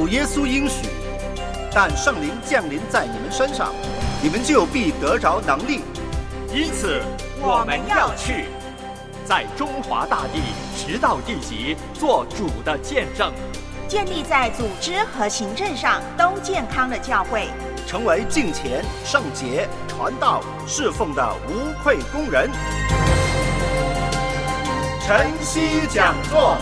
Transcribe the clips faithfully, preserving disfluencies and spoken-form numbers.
主耶稣应许，但圣灵降临在你们身上，你们就必得着能力。 因此我们要去，在中华大地直到地极做主的见证， 建立在组织和行政上都健康的教会， 成为敬虔、圣洁、传道、侍奉的无愧工人。晨曦讲座。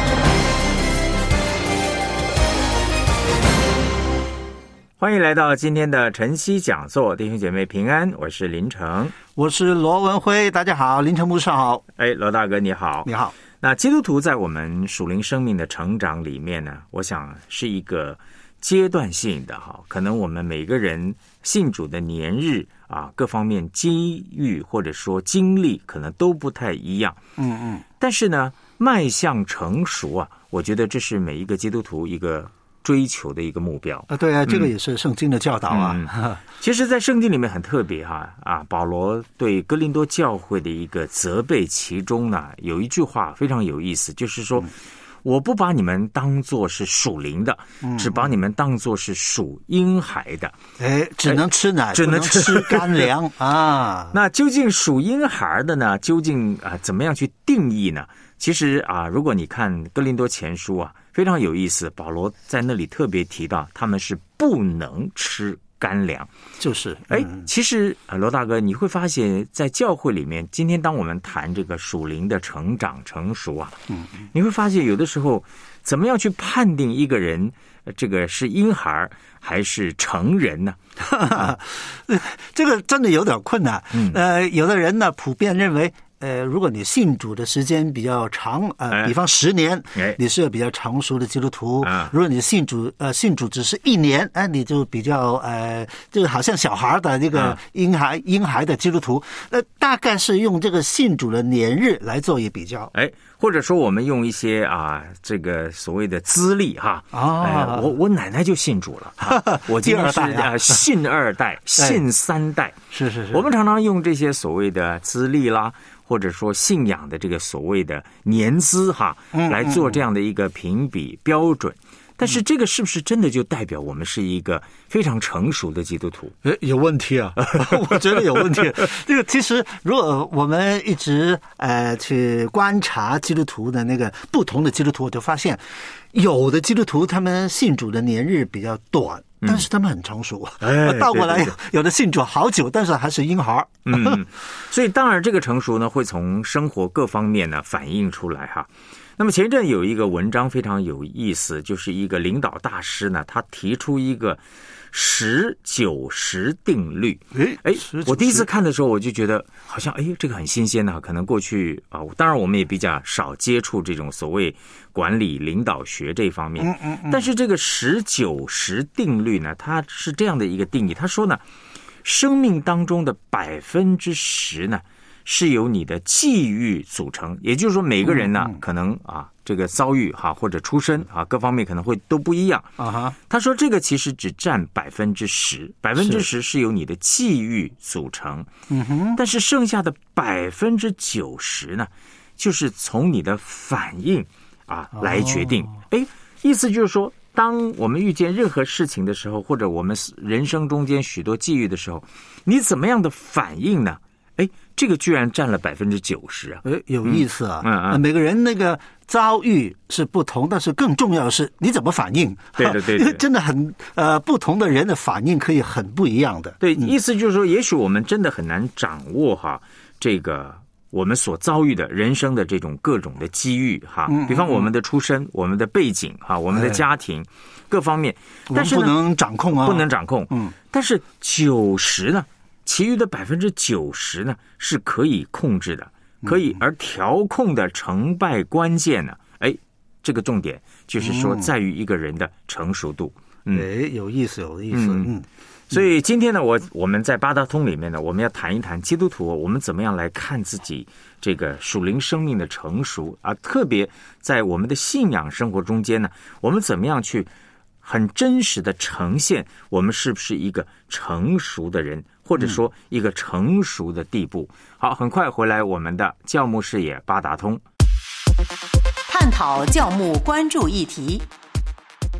欢迎来到今天的晨曦讲座，弟兄姐妹平安，我是林成， 我是罗文辉，大家好，林成牧师好。 哎，罗大哥你好。 你好。 那基督徒在我们属灵生命的成长里面呢，我想是一个阶段性的哈，可能我们每个人信主的年日啊，各方面机遇或者说经历可能都不太一样。 嗯嗯。但是呢，迈向成熟啊，我觉得这是每一个基督徒一个追求的一个目标啊，对啊，这个也是圣经的教导啊。 嗯、其实，在圣经里面很特别哈啊，保罗对哥林多教会的一个责备，其中呢有一句话非常有意思，就是说，嗯、我不把你们当作是属灵的，嗯、只把你们当作是属婴孩的。 哎，只能吃奶，只能吃干粮啊。 那究竟属婴孩的呢？究竟啊怎么样去定义呢？其实啊，如果你看哥林多前书啊，非常有意思，保罗在那里特别提到他们是不能吃干粮， 就是哎、嗯，其实啊，罗大哥，你会发现在教会里面，今天当我们谈这个属灵的成长成熟啊，嗯，你会发现有的时候怎么样去判定一个人这个是婴孩还是成人呢？ 这个真的有点困难。 嗯、 呃，有的人呢普遍认为。呃，如果你信主的时间比较长，呃，比方十年， 哎、 你是比较成熟的基督徒。 啊、 如果你信主，呃，信主只是一年，哎、呃，你就比较呃，就好像小孩的这个婴孩、啊、婴孩的基督徒。呃，大概是用这个信主的年日来做一比较。 哎，或者说我们用一些啊，这个所谓的资历哈。 啊、 哎，我我奶奶就信主了，啊、我今天是啊信二代、信三代。 是是是。 我们常常用这些所谓的资历啦。或者说信仰的这个所谓的年资哈，来做这样的一个评比标准，嗯嗯、但是这个是不是真的就代表我们是一个非常成熟的基督徒？ 诶，有问题啊！我觉得有问题。这个其实，如果我们一直呃去观察基督徒的那个不同的基督徒，我就发现，有的基督徒他们信主的年日比较短。但是他们很成熟， 哎， 倒过来对对对有的信主好久，但是还是婴孩。 嗯，所以当然这个成熟呢，会从生活各方面呢反映出来哈。那么前一阵有一个文章非常有意思，就是一个领导大师呢，他提出一个十九十定律。哎，我第一次看的时候，我就觉得好像哎，这个很新鲜的，可能过去啊，当然我们也比较少接触这种所谓管理领导学这方面。 嗯嗯嗯。 但是这个十九十定律呢，它是这样的一个定义，他说呢，生命当中的百分之十呢，是由你的际遇组成，也就是说每个人呢，嗯嗯可能啊。这个遭遇哈，或者出身啊，各方面可能会都不一样啊哈。 他说这个其实只占百分之十，百分之十是由你的际遇组成。 嗯哼。 但是剩下的百分之九十呢，就是从你的反应啊来决定。哎、哦，意思就是说，当我们遇见任何事情的时候，或者我们人生中间许多际遇的时候，你怎么样的反应呢？哎，这个居然占了百分之九十啊！ 哎，有意思啊！ 嗯嗯， 每个人那个遭遇是不同，但是更重要的是你怎么反应。 对对对， 真的很呃，不同的人的反应可以很不一样的。 对，意思就是说，也许我们真的很难掌握哈这个我们所遭遇的人生的这种各种的机遇哈， 嗯、 比方我们的出身、我们的背景哈、我们的家庭、哎、各方面，但是不能掌控啊， 不能掌控。 嗯， 但是九十呢？其余的百分之九十呢是可以控制的，可以而调控的成败关键呢，哎，这个重点就是说在于一个人的成熟度。 嗯，哎，有意思，有意思。嗯，嗯所以今天呢，我我们在八大通里面呢，我们要谈一谈基督徒，我们怎么样来看自己这个属灵生命的成熟啊，特别在我们的信仰生活中间呢，我们怎么样去很真实的呈现我们是不是一个成熟的人，或者说一个成熟的地步。好，很快回来我们的教牧视野八达通， 探讨教牧关注议题，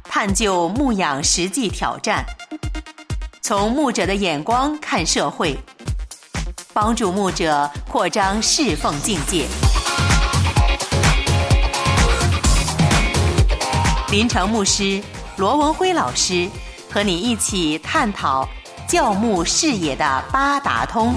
探究牧养实际挑战，从牧者的眼光看社会，帮助牧者扩张侍奉境界。林成牧师、罗文辉老师和你一起探讨教牧视野的八达通。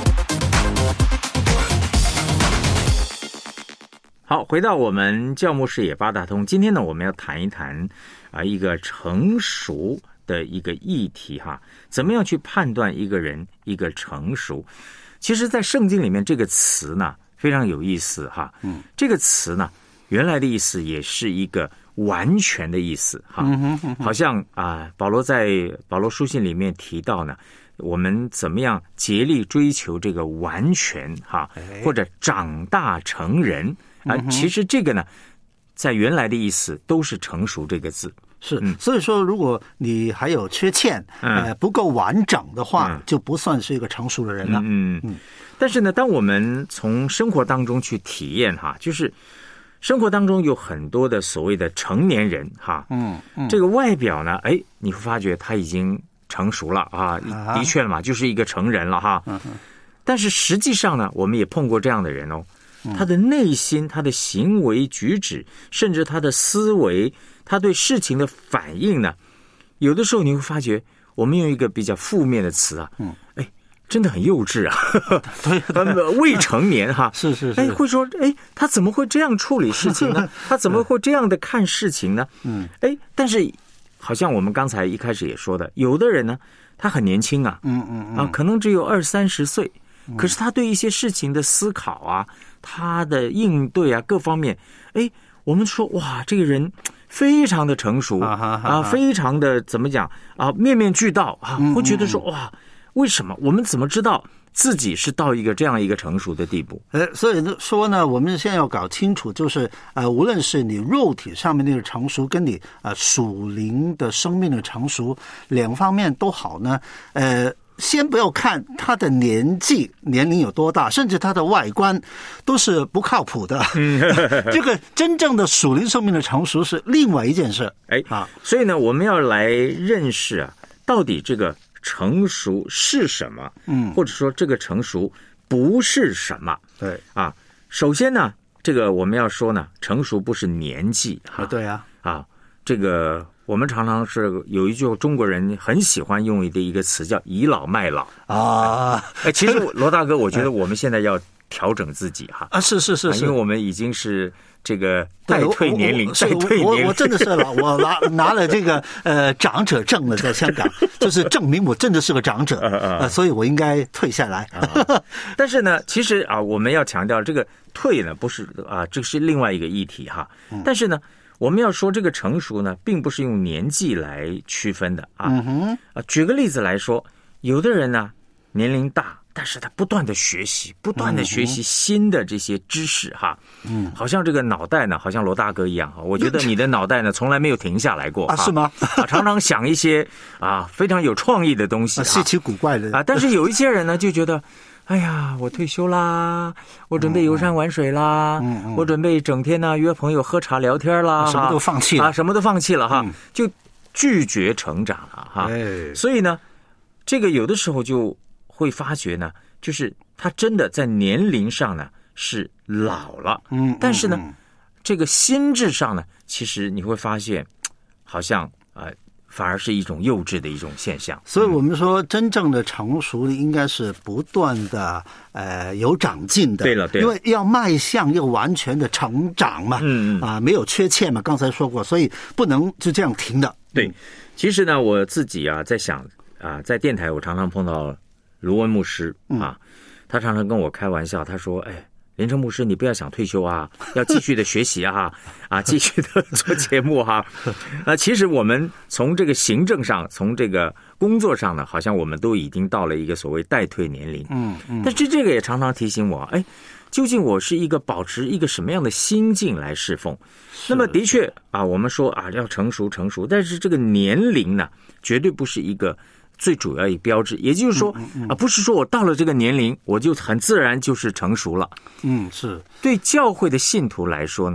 好，回到我们教牧视野八达通，今天呢，我们要谈一谈啊一个成熟的一个议题哈，怎么样去判断一个人一个成熟？其实，在圣经里面这个词呢非常有意思哈，嗯，这个词呢原来的意思也是一个完全的意思哈，嗯哼，好像啊保罗在保罗书信里面提到呢，我们怎么样竭力追求这个完全哈，或者长大成人。啊，其实这个呢，在原来的意思都是成熟这个字。 是，嗯、所以说，如果你还有缺陷，嗯、呃，不够完整的话，嗯、就不算是一个成熟的人了。 嗯嗯。但是呢，当我们从生活当中去体验哈，就是生活当中有很多的所谓的成年人哈，嗯嗯，这个外表呢，哎，你会发觉他已经成熟了啊，的确嘛，就是一个成人了哈。嗯嗯。但是实际上呢，我们也碰过这样的人哦。他的内心，他的行为举止，甚至他的思维，他对事情的反应呢，有的时候你会发觉，我们用一个比较负面的词啊，嗯，哎，真的很幼稚啊，对，未成年哈， 是是是， 哎，会说，哎，他怎么会这样处理事情呢？他怎么会这样的看事情呢？嗯，哎，但是好像我们刚才一开始也说的，有的人呢，他很年轻啊，嗯嗯嗯，啊，可能只有二三十岁，可是他对一些事情的思考啊。他的应对啊，各方面，哎，我们说哇，这个人非常的成熟啊，啊啊非常的怎么讲啊，面面俱到啊，会觉得说哇，为什么我们怎么知道自己是到一个这样一个成熟的地步？ 呃，所以说呢，我们现在要搞清楚，就是呃，无论是你肉体上面那个成熟，跟你呃属灵的生命的成熟，两方面都好呢，呃。先不要看他的年纪年龄有多大，甚至他的外观都是不靠谱的。这个真正的属灵生命的成熟是另外一件事。 哎啊，所以呢，我们要来认识啊，到底这个成熟是什么？嗯，或者说这个成熟不是什么？ 对啊，首先呢，这个我们要说呢，成熟不是年纪啊，对啊啊，这个。我们常常是有一句中国人很喜欢用的一个词叫倚老卖老啊。哎，其实罗大哥，我觉得我们现在要调整自己哈。 啊，是是是是， 因为我们已经是这个待退年龄，待退年龄。 我我真的是老，我拿拿了这个呃长者证了，在香港，就是证明我真的是个长者啊，所以我应该退下来。 但是呢，其实啊，我们要强调这个退呢，不是啊，这是另外一个议题哈。但是呢。我们要说这个成熟呢，并不是用年纪来区分的啊。嗯哼，啊，举个例子来说，有的人呢年龄大，但是他不断的学习，不断的学习新的这些知识哈。嗯，好像这个脑袋呢，好像罗大哥一样哈。我觉得你的脑袋呢，从来没有停下来过啊？是吗？ 啊，常常想一些啊非常有创意的东西， 稀奇古怪的啊。但是有一些人呢，就觉得。哎呀，我退休啦，我准备游山玩水啦，嗯嗯、我准备整天呢约朋友喝茶聊天啦， 什么都放弃了啊，什么都放弃了哈，嗯、就拒绝成长了哈。哎、所以呢，这个有的时候就会发觉呢，就是他真的在年龄上呢是老了，嗯，但是呢，嗯、这个心智上呢，其实你会发现，好像啊。呃反而是一种幼稚的一种现象， 所以我们说真正的成熟应该是不断的呃有长进的。 对了，对了， 因为要迈向要完全的成长嘛，嗯嗯啊，没有缺陷嘛，刚才说过，所以不能就这样停的。 对，其实呢，我自己啊在想啊，在电台我常常碰到卢文牧师啊，嗯、他常常跟我开玩笑，他说：“哎。”林成牧师，你不要想退休啊，要继续的学习啊，啊，继续的做节目哈、啊。啊，其实我们从这个行政上，从这个工作上呢，好像我们都已经到了一个所谓待退年龄。嗯嗯。但是这个也常常提醒我，哎，究竟我是一个保持一个什么样的心境来侍奉？那么的确啊，我们说啊要成熟成熟，但是这个年龄呢，绝对不是一个。最主要一标志，也就是说、嗯嗯、啊，不是说我到了这个年龄，我就很自然就是成熟了。 嗯，是对教会的信徒来说呢，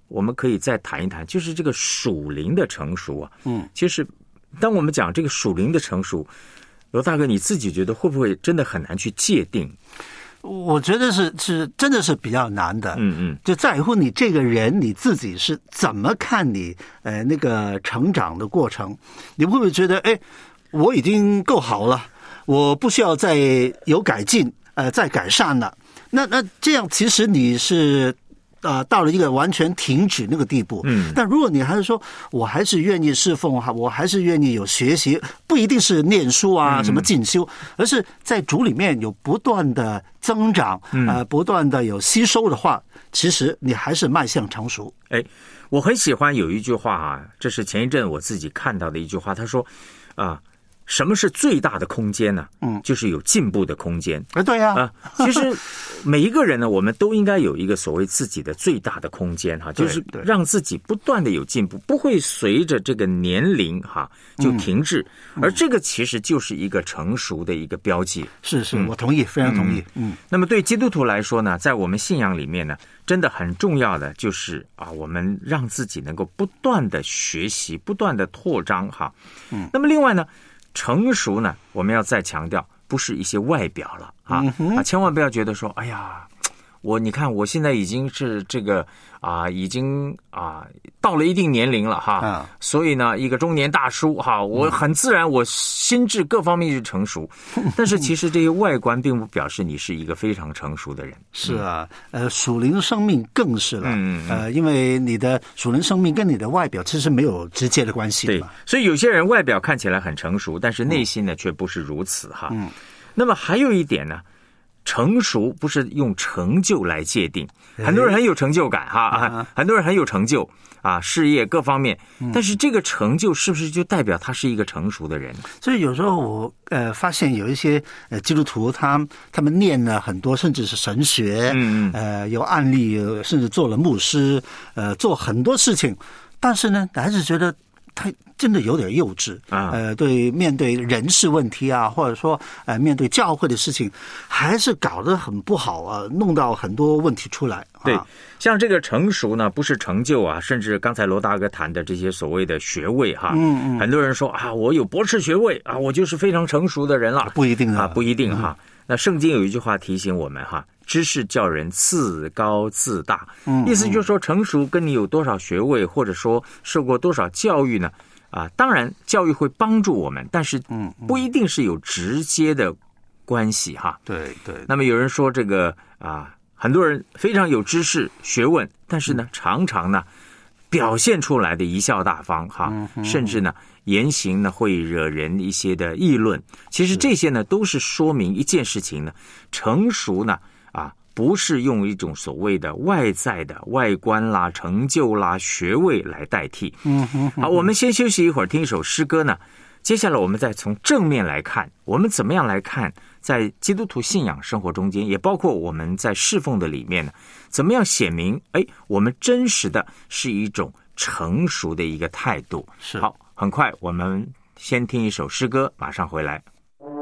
我们可以再谈一谈，就是这个属灵的成熟啊。 嗯， 其实当我们讲这个属灵的成熟，罗大哥你自己觉得会不会真的很难去界定？ 我觉得是是真的是比较难的。 嗯嗯， 就在乎你这个人你自己是怎么看你呃那个成长的过程，你会不会觉得哎，我已经够好了，我不需要再有改进，呃，再改善了？那那这样其实你是。啊、呃，到了一个完全停止那个地步。 嗯， 但如果你还是说，我还是愿意侍奉哈，我还是愿意有学习，不一定是念书啊，什么进修，嗯、而是在主里面有不断的增长，呃，不断的有吸收的话，其实你还是迈向成熟。 哎，我很喜欢有一句话啊，这是前一阵我自己看到的一句话，他说啊。什么是最大的空间呢？嗯，就是有进步的空间。 啊，对呀、 啊，其实每一个人呢，我们都应该有一个所谓自己的最大的空间哈，就是让自己不断的有进步，不会随着这个年龄哈就停滞，嗯、而这个其实就是一个成熟的一个标记。 是是，我同意，非常同意。 嗯，那么对基督徒来说呢，在我们信仰里面呢，真的很重要的就是啊，我们让自己能够不断的学习，不断的扩张哈。嗯，那么另外呢。成熟呢，我们要再强调，不是一些外表了啊、嗯、啊，千万不要觉得说，哎呀，我你看我现在已经是这个啊，已经啊到了一定年龄了哈，啊、所以呢，一个中年大叔哈，我很自然，我心智各方面是成熟，但是其实这些外观并不表示你是一个非常成熟的人。 是啊，呃，属灵生命更是了， 嗯嗯呃，因为你的属灵生命跟你的外表其实没有直接的关系的嘛。 对，所以有些人外表看起来很成熟，但是内心呢、嗯、却不是如此哈。嗯，那么还有一点呢。成熟不是用成就来界定，很多人很有成就感哈，啊、很多人很有成就啊，事业各方面，但是这个成就是不是就代表他是一个成熟的人？ 所以有时候我呃发现有一些呃基督徒他他们念了很多，甚至是神学，嗯呃有案例，甚至做了牧师，呃做很多事情，但是呢，还是觉得。他真的有点幼稚啊，呃，对，面对人事问题啊，或者说呃，面对教会的事情，还是搞得很不好啊，弄到很多问题出来。啊、 对，像这个成熟呢，不是成就啊，甚至刚才罗大哥谈的这些所谓的学位哈，嗯嗯，很多人说啊，我有博士学位啊，我就是非常成熟的人了， 不一定啊，不一定哈。嗯、那圣经有一句话提醒我们哈。知识叫人自高自大，嗯，意思就是说，成熟跟你有多少学位，或者说受过多少教育呢？啊，当然教育会帮助我们，但是嗯，不一定是有直接的关系哈。 对对。 那么有人说这个啊，很多人非常有知识学问，但是呢，嗯、常常呢表现出来的贻笑大方哈，嗯、甚至呢言行呢会惹人一些的议论。其实这些呢都是说明一件事情呢，成熟呢。啊，不是用一种所谓的外在的外观啦、成就啦、学位来代替。嗯哼，好，我们先休息一会儿，听一首诗歌呢。接下来我们再从正面来看，我们怎么样来看，在基督徒信仰生活中间，也包括我们在侍奉的里面呢，怎么样显明？哎，我们真实的是一种成熟的一个态度。 是， 好，很快我们先听一首诗歌，马上回来。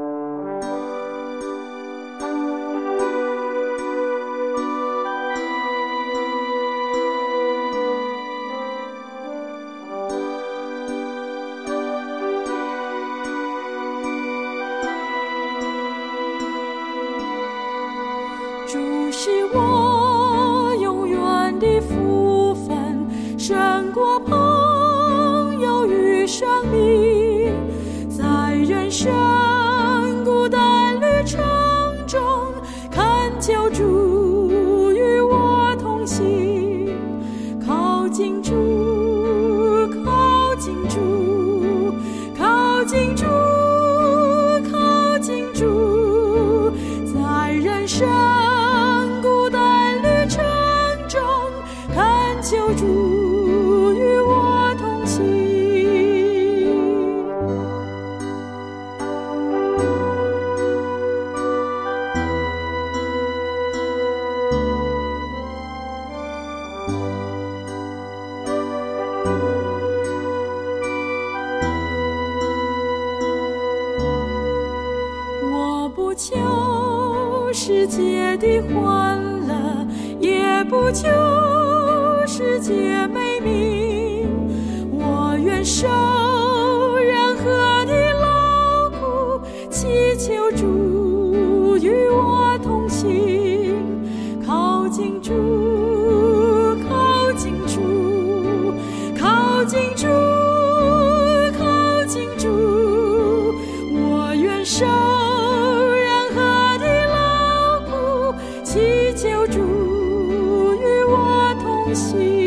主是我永远的福分，胜过朋友与生命，在人生孤单旅程中，恳求主与我同行，靠近主，靠近主，靠近主，靠近主，在人生求主与我同行，我不求世界的欢乐，也不求世界美名。我愿受任何的劳苦，祈求主与我同行。靠近主，靠近主，靠近主，靠近主。我愿受任何的劳苦，祈求主与我同行。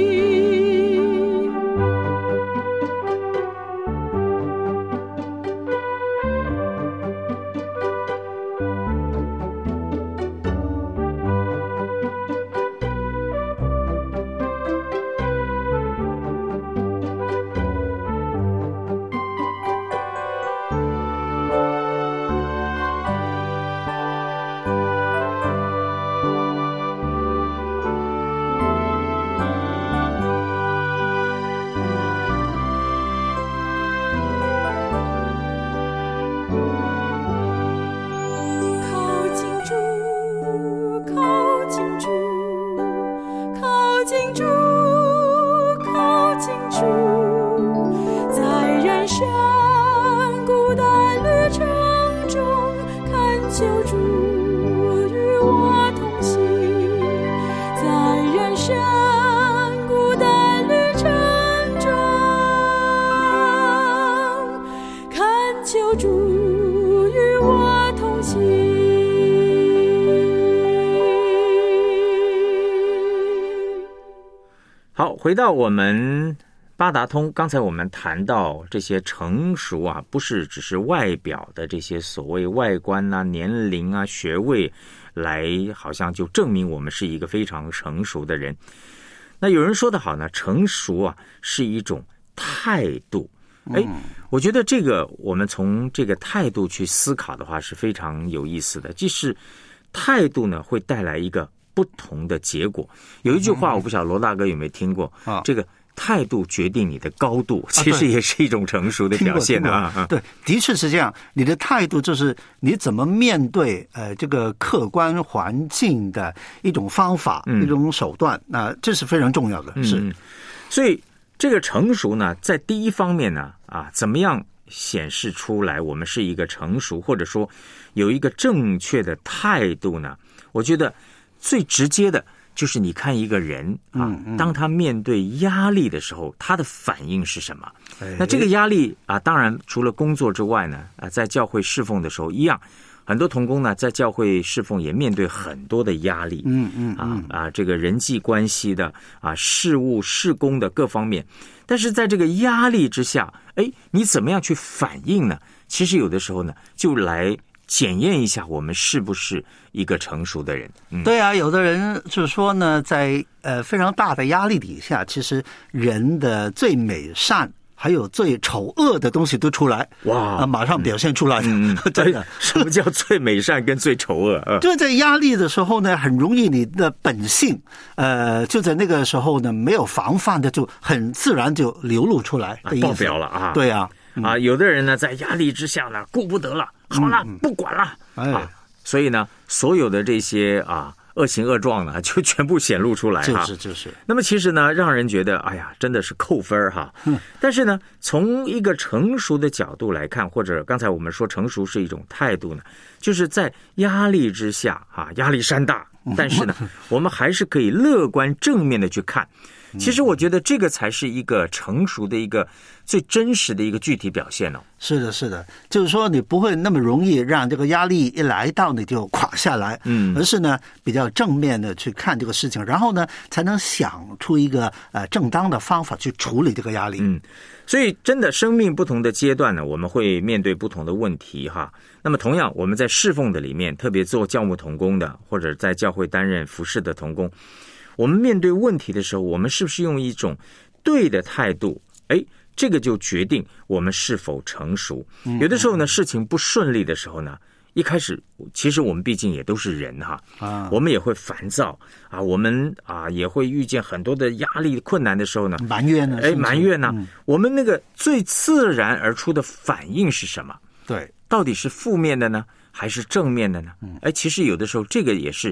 好，回到我们八达通，刚才我们谈到这些成熟啊，不是只是外表的这些所谓外观啊、年龄啊、学位来，好像就证明我们是一个非常成熟的人。那有人说得好呢，成熟啊是一种态度。哎，我觉得这个我们从这个态度去思考的话是非常有意思的。即是态度呢，会带来一个不同的结果。有一句话，我不晓得罗大哥有没有听过，啊、这个态度决定你的高度，其实也是一种成熟的表现啊。 对，的确是这样。你的态度就是你怎么面对呃这个客观环境的一种方法、嗯、一种手段，那、呃、这是非常重要的。是， 嗯、所以这个成熟呢，在第一方面呢，啊，怎么样显示出来我们是一个成熟，或者说有一个正确的态度呢？我觉得最直接的就是你看一个人啊，嗯嗯、当他面对压力的时候，他的反应是什么？哎、那这个压力啊，当然除了工作之外呢，啊，在教会侍奉的时候一样，很多同工呢在教会侍奉也面对很多的压力， 嗯嗯嗯啊啊，这个人际关系的啊，事务事工的各方面。但是在这个压力之下，哎，你怎么样去反应呢？其实有的时候呢，就来检验一下我们是不是一个成熟的人。 嗯、对啊，有的人就是说呢，在呃非常大的压力底下，其实人的最美善还有最丑恶的东西都出来， 哇， 啊，马上表现出来的。 嗯， 真的， 什么叫最美善跟最丑恶？呃、 就在压力的时候呢，很容易你的本性，呃，就在那个时候呢，没有防范的，就很自然就流露出来的意思， 爆表了啊！ 对啊， 嗯、啊，有的人呢，在压力之下呢，顾不得了，好了，嗯、不管了， 哎、 啊，所以呢，所有的这些啊。恶行恶状呢，就全部显露出来哈。 就是就是。 那么其实呢，让人觉得，哎呀，真的是扣分哈。嗯。但是呢，从一个成熟的角度来看，或者刚才我们说成熟是一种态度呢，就是在压力之下啊，压力山大，但是呢，我们还是可以乐观正面的去看。其实我觉得这个才是一个成熟的一个最真实的一个具体表现哦。 是的，是的，就是说你不会那么容易让这个压力一来到你就垮下来， 嗯， 而是呢比较正面的去看这个事情，然后呢才能想出一个呃正当的方法去处理这个压力。 嗯，所以真的生命不同的阶段呢，我们会面对不同的问题哈。那么同样，我们在侍奉的里面，特别做教牧同工的，或者在教会担任服侍的同工。我们面对问题的时候，我们是不是用一种对的态度？哎，这个就决定我们是否成熟。有的时候呢，事情不顺利的时候呢，一开始其实我们毕竟也都是人哈，啊，我们也会烦躁啊，我们啊也会遇见很多的压力困难的时候呢， 埋怨呢， 哎，埋怨呢，嗯、我们那个最自然而出的反应是什么？ 对， 到底是负面的呢，还是正面的呢？哎，其实有的时候这个也是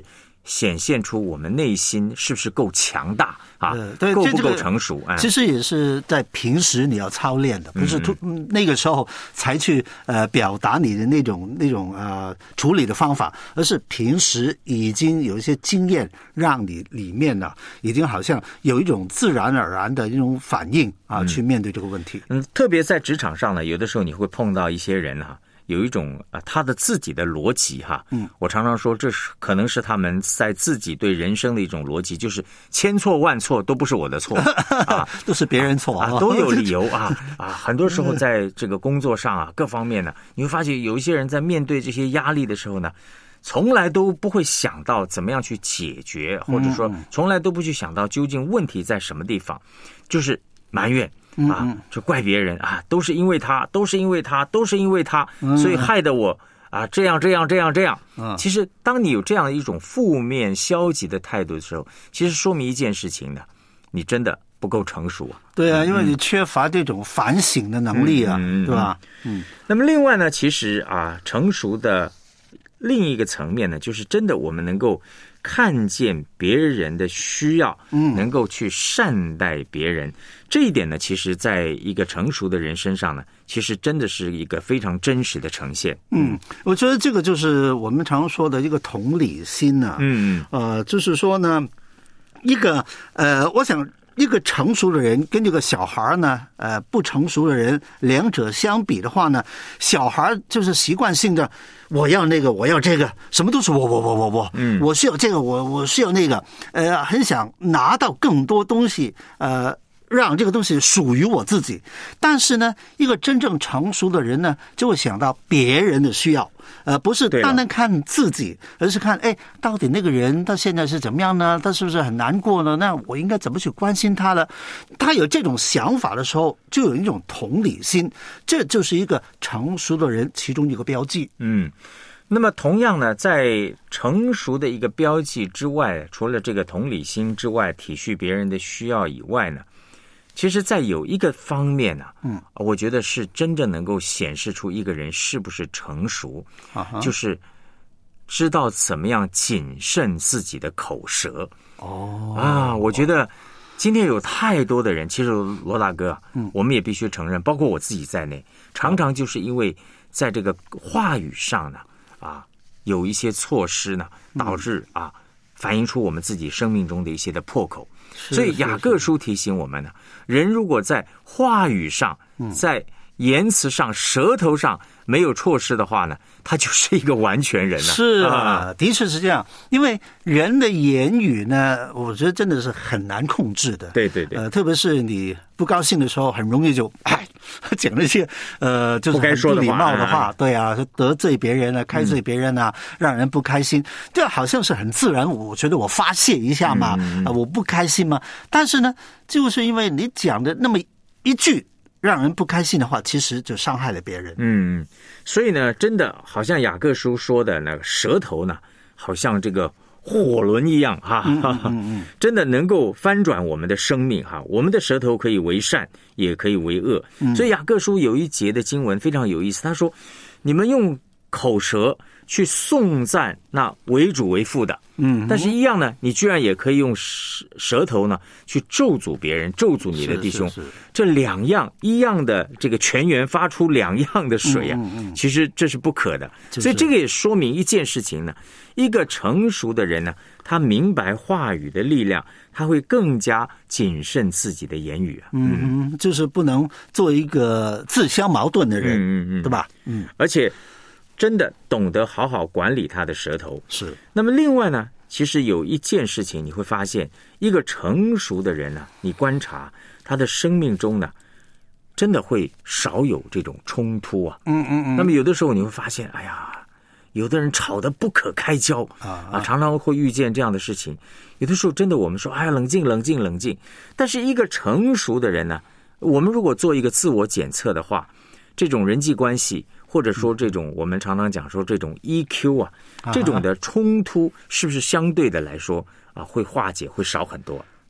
显现出我们内心是不是够强大啊？ 对， 够不够这个成熟？哎， 其实也是在平时你要操练的，不是突、嗯、那个时候才去呃表达你的那种那种呃处理的方法，而是平时已经有一些经验，让你里面呢已经好像有一种自然而然的一种反应啊，去面对这个问题。 嗯，特别在职场上呢，有的时候你会碰到一些人哈、啊。有一种啊，他的自己的逻辑哈，嗯，我常常说这是可能是他们在自己对人生的一种逻辑，就是千错万错都不是我的错啊， 都是别人错啊，都有理由啊啊，很多时候在这个工作上啊，各方面呢，你会发现有一些人在面对这些压力的时候呢，从来都不会想到怎么样去解决，或者说从来都不去想到究竟问题在什么地方，就是埋怨。啊，就怪别人啊，都是因为他，都是因为他，都是因为他，所以害得我啊这样这样这样这样。其实，当你有这样一种负面消极的态度的时候，其实说明一件事情呢，你真的不够成熟啊。 对啊，因为你缺乏这种反省的能力啊，嗯、对吧？ 嗯。那么另外呢，其实啊，成熟的另一个层面呢，就是真的我们能够看见别人的需要，嗯，能够去善待别人。这一点呢，其实在一个成熟的人身上呢，其实真的是一个非常真实的呈现。 嗯，我觉得这个就是我们常说的一个同理心呢、啊。嗯呃，就是说呢，一个呃，我想一个成熟的人跟这个小孩呢，呃，不成熟的人，两者相比的话呢，小孩就是习惯性的，我要那个，我要这个，什么都是我我我我我，嗯，我是要这个，我我是要那个，呃，很想拿到更多东西，呃。让这个东西属于我自己，但是呢，一个真正成熟的人呢，就会想到别人的需要，呃，不是单单看自己，而是看，哎，到底那个人他现在是怎么样呢？他是不是很难过呢？那我应该怎么去关心他呢？他有这种想法的时候，就有一种同理心，这就是一个成熟的人其中一个标记。 嗯。那么同样呢，在成熟的一个标记之外，除了这个同理心之外，体恤别人的需要以外呢，其实在有一个方面呢、啊，嗯，我觉得是真正能够显示出一个人是不是成熟，啊、就是知道怎么样谨慎自己的口舌。哦啊，我觉得今天有太多的人，其实罗大哥，嗯，我们也必须承认，包括我自己在内，常常就是因为在这个话语上呢，啊，有一些措施呢，导致啊，反映出我们自己生命中的一些的破口。所以雅各书提醒我们呢，人如果在话语上、在言辞上、舌头上没有措施的话呢，他就是一个完全人了。 是啊，的确是这样。因为人的言语呢，我觉得真的是很难控制的。 对对对。 呃，特别是你不高兴的时候，很容易就哎讲那些呃就是很不礼貌的话。对啊，得罪别人啊，开罪别人啊，嗯、让人不开心。这好像是很自然，我觉得我发泄一下嘛，嗯呃、我不开心嘛。但是呢，就是因为你讲的那么一句。让人不开心的话，其实就伤害了别人。 嗯，所以呢，真的好像雅各书说的那个舌头呢，好像这个火轮一样哈，嗯嗯嗯、真的能够翻转我们的生命哈。我们的舌头可以为善，也可以为恶。嗯、所以雅各书有一节的经文非常有意思，他说：“你们用口舌去颂赞那为主为父的。”嗯，但是一样呢，你居然也可以用舌舌头呢去咒诅别人，咒诅你的弟兄。是是是，这两样一样的这个泉源发出两样的水啊，嗯嗯嗯，其实这是不可的。就是，所以这个也说明一件事情呢，一个成熟的人呢，他明白话语的力量，他会更加谨慎自己的言语啊。 嗯，嗯，就是不能做一个自相矛盾的人，嗯嗯，对吧？ 嗯，而且。真的懂得好好管理他的舌头。 是。 那么另外呢，其实有一件事情你会发现，一个成熟的人呢，你观察他的生命中呢，真的会少有这种冲突啊。嗯嗯嗯。那么有的时候你会发现，哎呀，有的人吵得不可开交啊啊，常常会遇见这样的事情。有的时候真的我们说，哎呀，冷静冷静冷静。但是一个成熟的人呢，我们如果做一个自我检测的话，这种人际关系。或者说这种我们常常讲说这种 E Q 啊，这种的冲突是不是相对的来说啊会化解会少很多？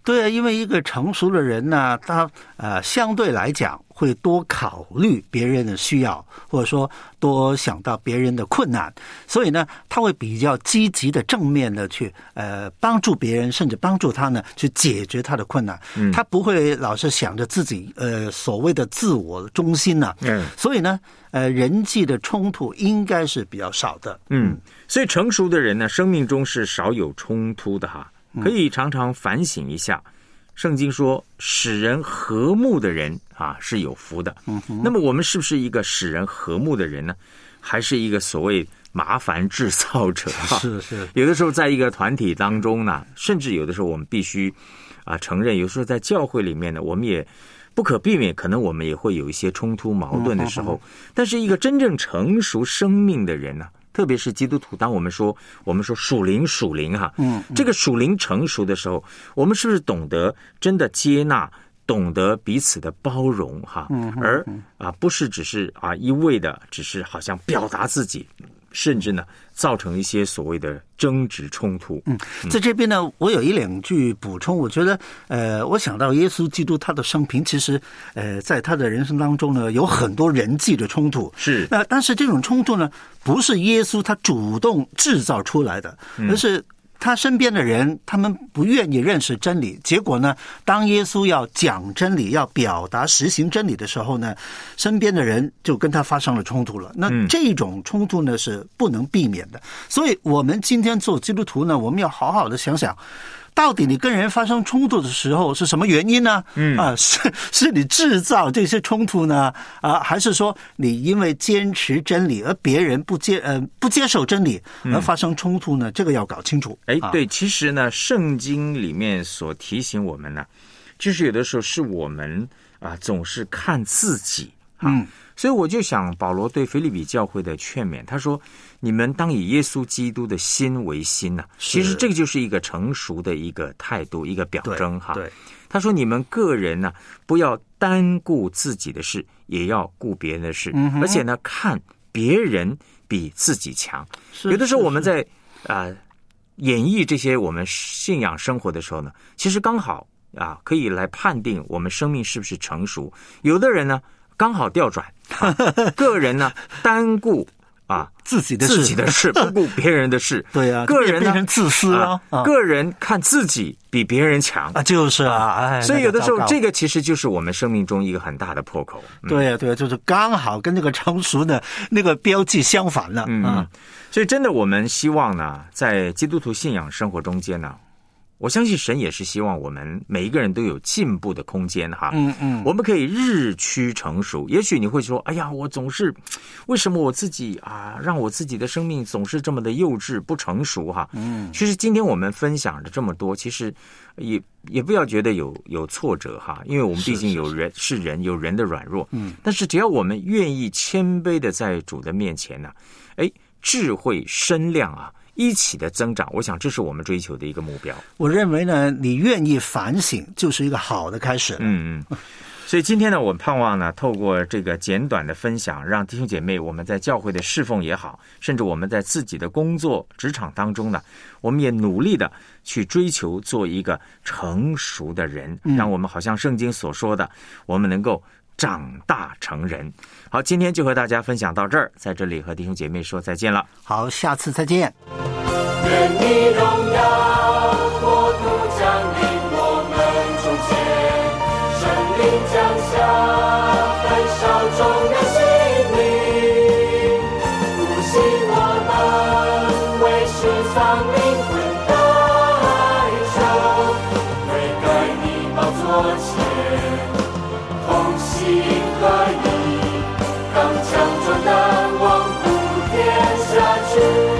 对啊，因为一个成熟的人呢，他呃相对来讲会多考虑别人的需要，或者说多想到别人的困难，所以呢，他会比较积极的、正面的去呃帮助别人，甚至帮助他呢去解决他的困难。嗯，他不会老是想着自己呃所谓的自我中心呢、啊。嗯，所以呢，呃，人际的冲突应该是比较少的。 嗯，所以成熟的人呢，生命中是少有冲突的哈。可以常常反省一下，圣经说使人和睦的人啊是有福的。嗯，那么我们是不是一个使人和睦的人呢？还是一个所谓麻烦制造者？ 是是， 有的时候在一个团体当中呢，甚至有的时候我们必须啊承认，有时候在教会里面呢，我们也不可避免，可能我们也会有一些冲突矛盾的时候。但是一个真正成熟生命的人呢，特别是基督徒，当我们说我们说属灵属灵哈，嗯，这个属灵成熟的时候，我们是不是懂得真的接纳，懂得彼此的包容哈，嗯，而啊不是只是啊一味的只是好像表达自己，甚至呢造成一些所谓的争执冲突。 嗯，在这边呢，我有一两句补充，我觉得呃，我想到耶稣基督他的生平，其实呃，在他的人生当中呢，有很多人际的冲突。 是， 那、呃、但是这种冲突呢，不是耶稣他主动制造出来的，而是他身边的人，他们不愿意认识真理，结果呢，当耶稣要讲真理，要表达实行真理的时候呢，身边的人就跟他发生了冲突了。那这种冲突呢是不能避免的，所以我们今天做基督徒呢，我们要好好的想想，到底你跟人发生冲突的时候是什么原因呢？嗯啊，是是你制造这些冲突呢？啊，还是说你因为坚持真理而别人不接呃不接受真理而发生冲突呢？嗯、这个要搞清楚。 哎，对，其实呢，圣经里面所提醒我们呢，就是有的时候是我们啊总是看自己啊。嗯，所以我就想保罗对腓立比教会的劝勉，他说你们当以耶稣基督的心为心呐、啊。其实这个就是一个成熟的一个态度，一个表征哈。 对， 他说你们个人呢、啊，不要单顾自己的事，也要顾别人的事，嗯、而且呢，看别人比自己强。有的时候我们在啊、呃、演绎这些我们信仰生活的时候呢，其实刚好啊可以来判定我们生命是不是成熟。有的人呢，刚好调转，啊、个人呢单顾啊自己的事自己的事，不顾别人的事。 对啊， 个人呢变成自私啊， 啊个人看自己比别人强啊，就是啊，哎， 所以有的时候、 那个、 这个其实就是我们生命中一个很大的破口。 嗯、对啊，对啊，就是刚好跟这个成熟的那个标记相反了。 嗯啊，所以真的我们希望呢，在基督徒信仰生活中间呢。我相信神也是希望我们每一个人都有进步的空间哈，嗯嗯，我们可以日趋成熟。也许你会说，哎呀，我总是为什么我自己啊，让我自己的生命总是这么的幼稚不成熟哈？嗯，其实今天我们分享了这么多，其实也也不要觉得有有挫折哈，因为我们毕竟有人 是, 是, 是人有人的软弱，嗯，但是只要我们愿意谦卑的在主的面前呢、啊，哎，智慧身量啊。一起的增长，我想这是我们追求的一个目标。 我认为呢，你愿意反省就是一个好的开始。 嗯嗯。所以今天呢，我盼望呢，透过这个简短的分享，让弟兄姐妹我们在教会的侍奉也好，甚至我们在自己的工作职场当中呢，我们也努力的去追求做一个成熟的人，嗯、让我们好像圣经所说的，我们能够长大成人。好，今天就和大家分享到这儿，在这里和弟兄姐妹说再见了。 好，下次再见。 愿你荣耀国度降临我们中间，圣灵降下，焚烧众人心灵，复兴我们，为世上灵魂代求，悔改你宝座前，同心合一，刚强壮胆，往普天下去。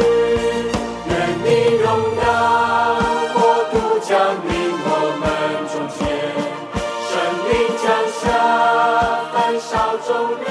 降临我们中间，圣灵降下，焚烧众人。